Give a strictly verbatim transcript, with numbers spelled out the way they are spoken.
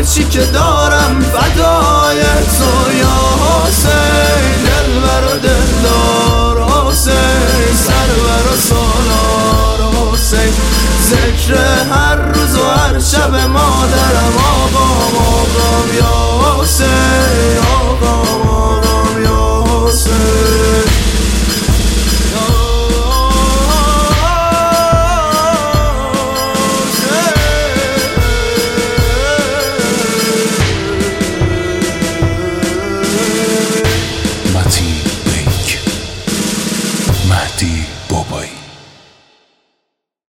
چی که دارم فدای تو یا حسین، دلبر و دلدار حسین، سرور و سالار حسین، ذکر هر روز و هر شب مادرم آقام آقام یا حسین، آقام آقام یا حسین. متین بیک، مهدی بابایی.